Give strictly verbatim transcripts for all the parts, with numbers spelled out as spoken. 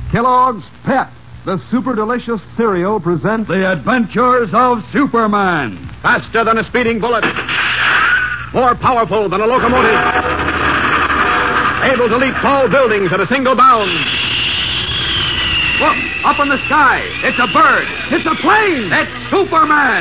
Kellogg's Pep, the super delicious cereal, presents The Adventures of Superman. Faster than a speeding bullet. More powerful than a locomotive. Able to leap tall buildings at a single bound. Look, up in the sky. It's a bird. It's a plane. It's Superman.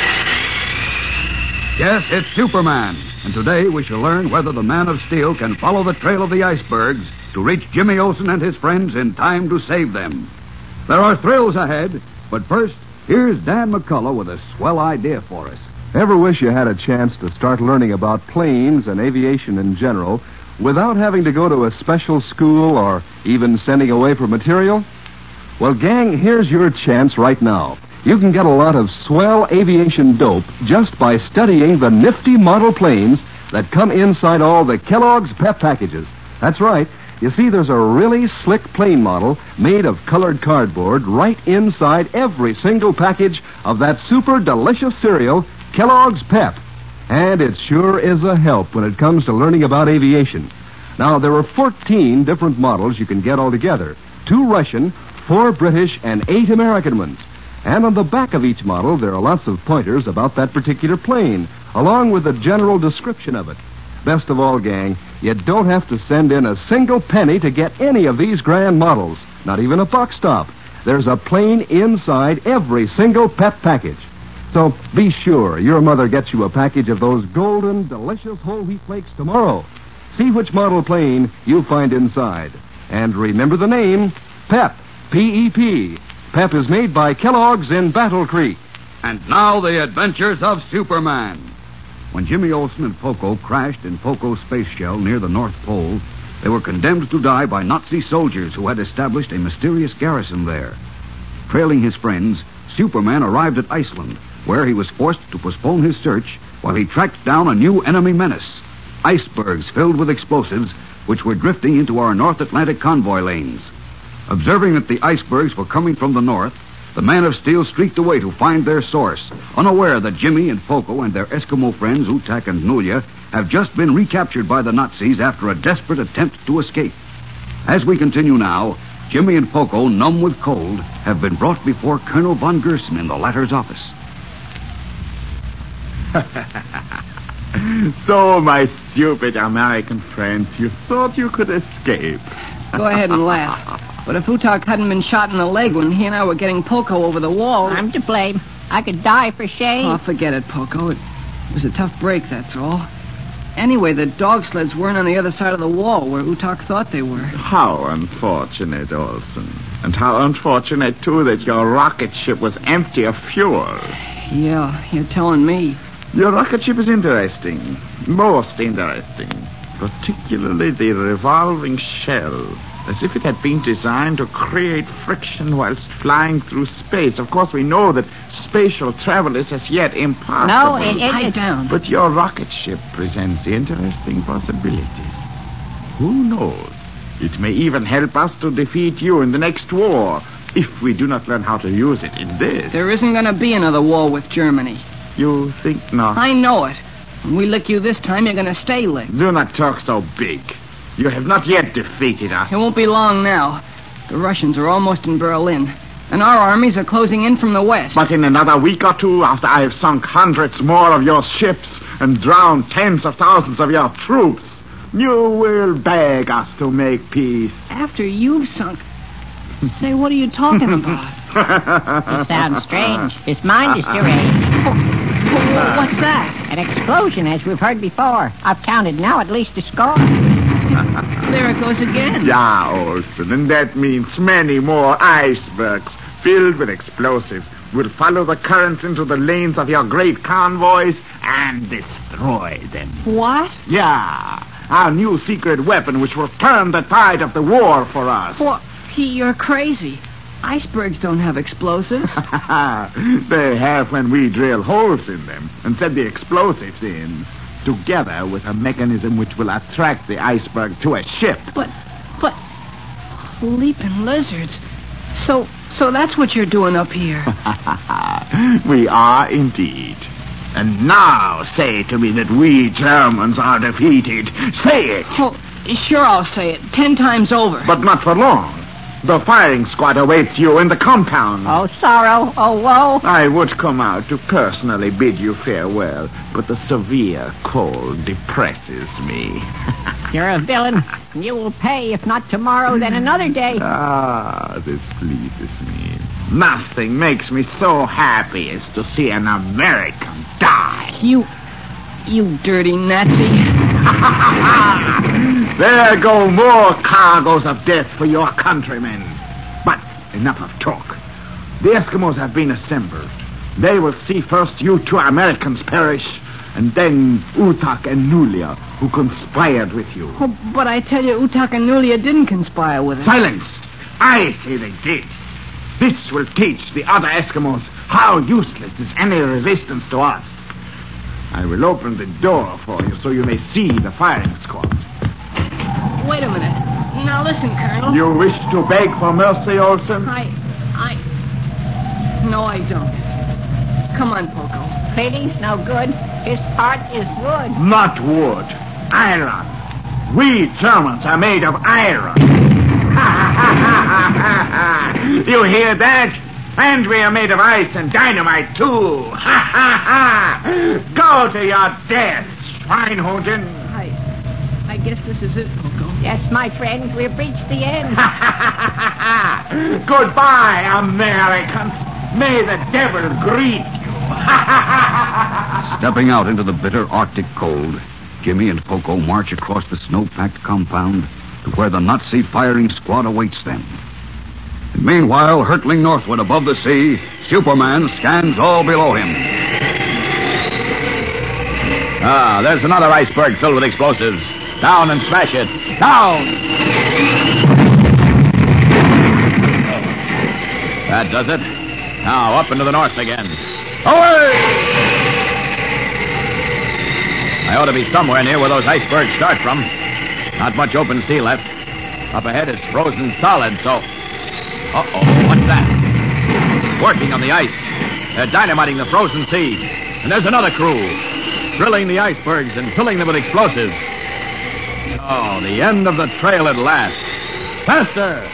Yes, it's Superman. And today we shall learn whether the Man of Steel can follow the trail of the icebergs to reach Jimmy Olsen and his friends in time to save them. There are thrills ahead, but first, here's Dan McCullough with a swell idea for us. Ever wish you had a chance to start learning about planes and aviation in general without having to go to a special school or even sending away for material? Well, gang, here's your chance right now. You can get a lot of swell aviation dope just by studying the nifty model planes that come inside all the Kellogg's Pep packages. That's right. You see, there's a really slick plane model made of colored cardboard right inside every single package of that super delicious cereal, Kellogg's Pep. And it sure is a help when it comes to learning about aviation. Now, there are fourteen different models you can get altogether. Two Russian, four British, and eight American ones. And on the back of each model, there are lots of pointers about that particular plane, along with a general description of it. Best of all, gang, you don't have to send in a single penny to get any of these grand models, not even a buck stop. There's a plane inside every single Pep package. So be sure your mother gets you a package of those golden, delicious whole wheat flakes tomorrow. See which model plane you find inside. And remember the name, Pep, P E P. Pep is made by Kellogg's in Battle Creek. And now the adventures of Superman. When Jimmy Olsen and Poco crashed in Poco's space shell near the North Pole, they were condemned to die by Nazi soldiers who had established a mysterious garrison there. Trailing his friends, Superman arrived at Iceland, where he was forced to postpone his search while he tracked down a new enemy menace, icebergs filled with explosives which were drifting into our North Atlantic convoy lanes. Observing that the icebergs were coming from the north, the Man of Steel streaked away to find their source, unaware that Jimmy and Poco and their Eskimo friends, Utak and Nulia, have just been recaptured by the Nazis after a desperate attempt to escape. As we continue now, Jimmy and Poco, numb with cold, have been brought before Colonel von Gerson in the latter's office. So, my stupid American friends, you thought you could escape. Go ahead and laugh. But if Utak hadn't been shot in the leg when he and I were getting Poco over the wall... I'm to blame. I could die for shame. Oh, forget it, Poco. It was a tough break, that's all. Anyway, the dog sleds weren't on the other side of the wall where Utak thought they were. How unfortunate, Olsen. And how unfortunate, too, that your rocket ship was empty of fuel. Yeah, you're telling me. Your rocket ship is interesting. Most interesting. Particularly the revolving shell. As if it had been designed to create friction whilst flying through space. Of course, we know that spatial travel is as yet impossible. No, it, it, Pipe down. But your rocket ship presents interesting possibilities. Who knows? It may even help us to defeat you in the next war, if we do not learn how to use it in this. There isn't going to be another war with Germany. You think not? I know it. When we lick you this time, you're going to stay licked. Do not talk so big. You have not yet defeated us. It won't be long now. The Russians are almost in Berlin, and our armies are closing in from the west. But in another week or two, after I have sunk hundreds more of your ships and drowned tens of thousands of your troops, you will beg us to make peace. After you've sunk... Say, what are you talking about? It sounds strange. His mind is deranged. Oh, what's that? An explosion, as we've heard before. I've counted now at least a score. There it goes again. Yeah, Olsen, and that means many more icebergs filled with explosives will follow the currents into the lanes of your great convoys and destroy them. What? Yeah, our new secret weapon which will turn the tide of the war for us. What? You're crazy. Icebergs don't have explosives. They have when we drill holes in them and set the explosives in, together with a mechanism which will attract the iceberg to a ship. But, but, leaping lizards. So, so that's what you're doing up here. We are indeed. And now say to me that we Germans are defeated. Say it. Oh, sure I'll say it. Ten times over. But not for long. The firing squad awaits you in the compound. Oh, sorrow, oh, woe. I would come out to personally bid you farewell, but the severe cold depresses me. You're a villain. You will pay, if not tomorrow, then another day. Ah, this pleases me. Nothing makes me so happy as to see an American die. You... you dirty Nazi. There go more cargoes of death for your countrymen. But enough of talk. The Eskimos have been assembled. They will see first you two Americans perish, and then Utak and Nulia, who conspired with you. Oh, but I tell you, Utak and Nulia didn't conspire with us. Silence! I say they did. This will teach the other Eskimos how useless is any resistance to us. I will open the door for you so you may see the firing squad. Wait a minute. Now listen, Colonel. You wish to beg for mercy, Olson? I... I... No, I don't. Come on, Poco. Pleading's no good. His heart is wood. Not wood. Iron. We Germans are made of iron. You hear that? And we are made of ice and dynamite, too. Ha, ha, ha. Go to your death, Schweinhoden. I... I guess this is it, Poco. Yes, my friend, we've reached the end. Goodbye, Americans. May the devil greet you. Stepping out into the bitter Arctic cold, Jimmy and Poco march across the snow-packed compound to where the Nazi firing squad awaits them. And meanwhile, hurtling northward above the sea, Superman scans all below him. Ah, there's another iceberg filled with explosives. Down and smash it. Down! That does it. Now, up into the north again. Away! I ought to be somewhere near where those icebergs start from. Not much open sea left. Up ahead it's frozen solid, so... Uh-oh, what's that? Working on the ice. They're dynamiting the frozen sea. And there's another crew. Drilling the icebergs and filling them with explosives. Oh, the end of the trail at last. Faster!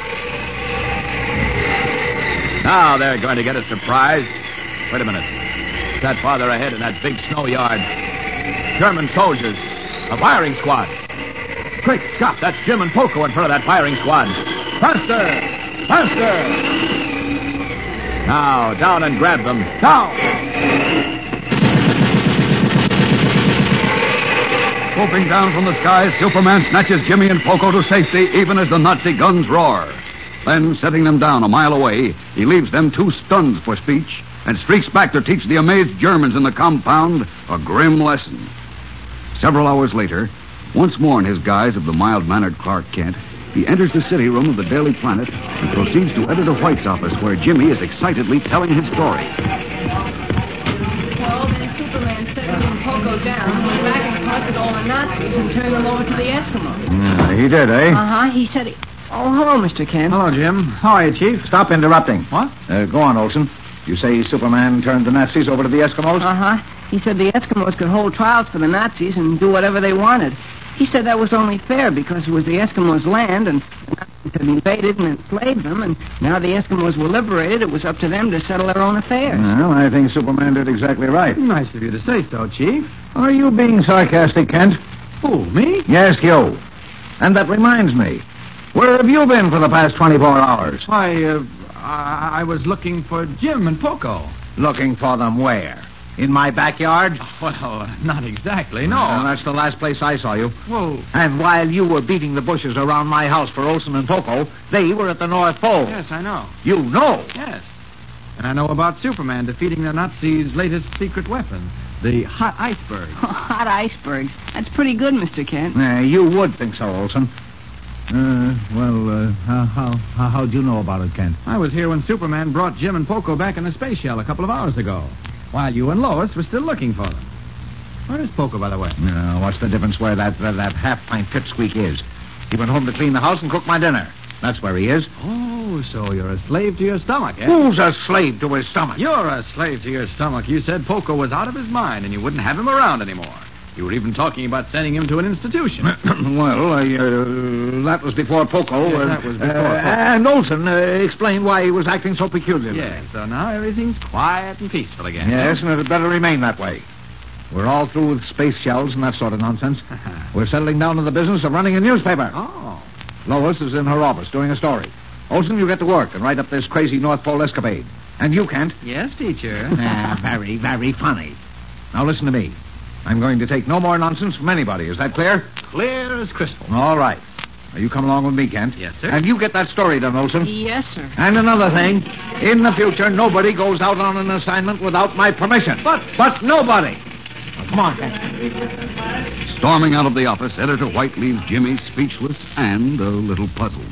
Now they're going to get a surprise. Wait a minute. It's that farther ahead in that big snow yard. German soldiers. A firing squad. Quick, stop. That's Jim and Poco in front of that firing squad. Faster! Faster! Now, down and grab them. Down! Swooping down from the sky, Superman snatches Jimmy and Poco to safety even as the Nazi guns roar. Then, setting them down a mile away, he leaves them too stunned for speech and streaks back to teach the amazed Germans in the compound a grim lesson. Several hours later, once more in his guise of the mild-mannered Clark Kent, he enters the city room of the Daily Planet and proceeds to Editor White's office, where Jimmy is excitedly telling his story. Well, then Superman set me and Poco down, went back and collected all the Nazis and turned them over to the Eskimos. Yeah, he did, eh? Uh-huh. He said he... Oh, hello, Mister Kent. Hello, Jim. How are you, Chief? Stop interrupting. What? Uh, go on, Olson. You say Superman turned the Nazis over to the Eskimos? Uh-huh. He said the Eskimos could hold trials for the Nazis and do whatever they wanted. He said that was only fair because it was the Eskimos' land and the Nazis had invaded and enslaved them, and now the Eskimos were liberated. It was up to them to settle their own affairs. Well, I think Superman did exactly right. Nice of you to say so, Chief. Are you being sarcastic, Kent? Who, me? Yes, you. And that reminds me. Where have you been for the past twenty-four hours? Why, uh, I, I was looking for Jim and Poco. Looking for them where? In my backyard? Well, not exactly, no. Well, that's the last place I saw you. Well, And while you were beating the bushes around my house for Olson and Poco, they were at the North Pole. yes, I know. You know. Yes. And I know about Superman defeating the Nazis' latest secret weapon, the hot iceberg. Hot icebergs. That's pretty good, Mister Kent. Uh, you would think so, Olson. Uh, well, uh, how, how, how, how'd you know about it, Kent? I was here when Superman brought Jim and Poco back in the space shell a couple of hours ago, while you and Lois were still looking for them. Where is Poco, by the way? Uh, what's the difference where that, that, that half-pint pipsqueak is? He went home to clean the house and cook my dinner. That's where he is. Oh, so you're a slave to your stomach, eh? Who's a slave to his stomach? You're a slave to your stomach. You said Poco was out of his mind and you wouldn't have him around anymore. You were even talking about sending him to an institution. Well, I, uh, that was before Poco. Yes, uh, that was before uh, Poco. And Olson uh, explained why he was acting so peculiarly. Yeah, so now everything's quiet and peaceful again. Yes, and it had better remain that way. We're all through with space shells and that sort of nonsense. We're settling down to the business of running a newspaper. Oh. Lois is in her office doing a story. Olson, you get to work and write up this crazy North Pole escapade. And you, Kent. Yes, teacher. Ah, very, very funny. Now listen to me. I'm going to take no more nonsense from anybody. Is that clear? Clear as crystal. All right. Now you come along with me, Kent. Yes, sir. And you get that story done, Olson. Yes, sir. And another thing. In the future, nobody goes out on an assignment without my permission. But, but nobody. Now, come on, Kent. Storming out of the office, Editor White leaves Jimmy speechless and a little puzzled.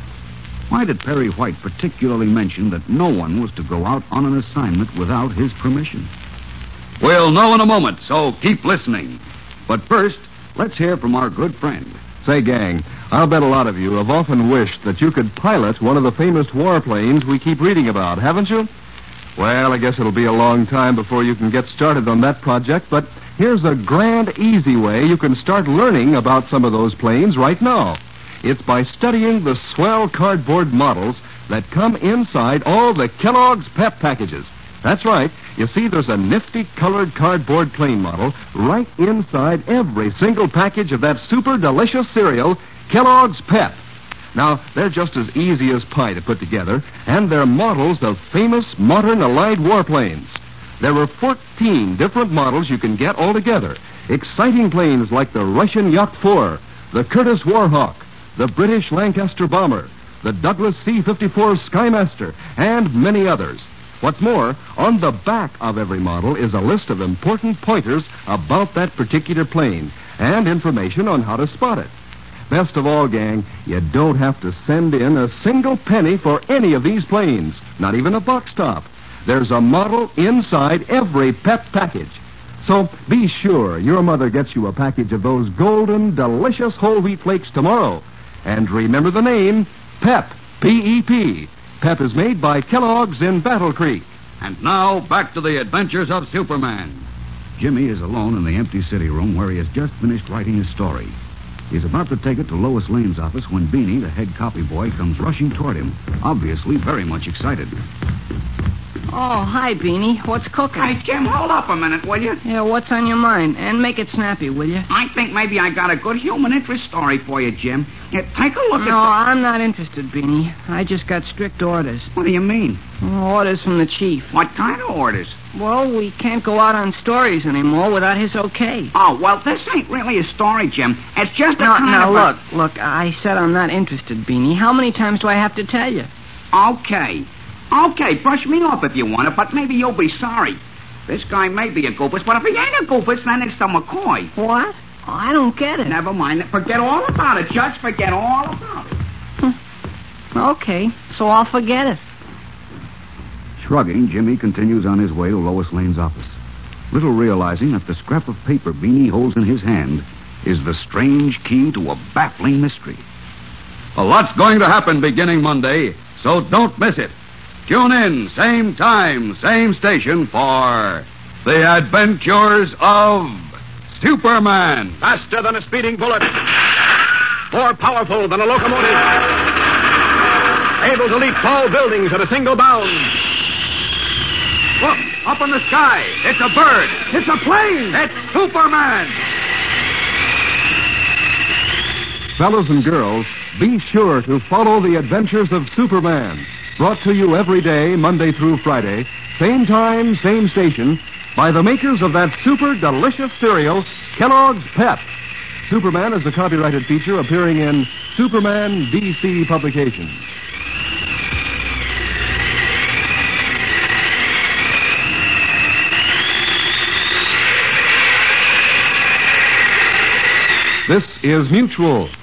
Why did Perry White particularly mention that no one was to go out on an assignment without his permission? We'll know in a moment, so keep listening. But first, let's hear from our good friend. Say, gang, I'll bet a lot of you have often wished that you could pilot one of the famous warplanes we keep reading about, haven't you? Well, I guess it'll be a long time before you can get started on that project, but here's a grand, easy way you can start learning about some of those planes right now. It's by studying the swell cardboard models that come inside all the Kellogg's Pep packages. That's right. You see, there's a nifty colored cardboard plane model right inside every single package of that super delicious cereal, Kellogg's Pep. Now, they're just as easy as pie to put together, and they're models of famous modern Allied warplanes. There are fourteen different models you can get altogether. Exciting planes like the Russian Yacht four, the Curtiss Warhawk, the British Lancaster Bomber, the Douglas C fifty-four Skymaster, and many others. What's more, on the back of every model is a list of important pointers about that particular plane and information on how to spot it. Best of all, gang, you don't have to send in a single penny for any of these planes, not even a box top. There's a model inside every Pep package. So be sure your mother gets you a package of those golden, delicious whole wheat flakes tomorrow. And remember the name, Pep, P E P. Pep is made by Kellogg's in Battle Creek. And now, back to the adventures of Superman. Jimmy is alone in the empty city room where he has just finished writing his story. He's about to take it to Lois Lane's office when Beanie, the head copy boy, comes rushing toward him, obviously very much excited. Oh, hi, Beanie. What's cooking? Hey, Jim, hold up a minute, will you? Yeah, what's on your mind? And make it snappy, will you? I think maybe I got a good human interest story for you, Jim. Yeah, take a look No, at I'm not interested, Beanie. I just got strict orders. the... What do you mean? Orders from the chief. What kind of orders? Well, we can't go out on stories anymore without his okay. Oh, well, this ain't really a story, Jim. It's just a Now, kind now of look, look, I said I'm not interested, Beanie. How many times do I have to tell you? A... Okay. Okay, brush me off if you want it, but maybe you'll be sorry. This guy may be a goofus, but if he ain't a goofus, then it's the McCoy. What? Oh, I don't get it. Never mind. Forget all about it. Just forget all about it. Okay, so I'll forget it. Shrugging, Jimmy continues on his way to Lois Lane's office, little realizing that the scrap of paper Beanie holds in his hand is the strange key to a baffling mystery. A lot's going to happen beginning Monday, so don't miss it. Tune in, same time, same station for The Adventures of Superman. Faster than a speeding bullet. More powerful than a locomotive. Able to leap tall buildings at a single bound. Look, up in the sky. It's a bird. It's a plane. It's Superman. Fellas and girls, be sure to follow The Adventures of Superman. Brought to you every day, Monday through Friday, same time, same station, by the makers of that super delicious cereal, Kellogg's Pep. Superman is a copyrighted feature appearing in Superman D C Publications. This is Mutual,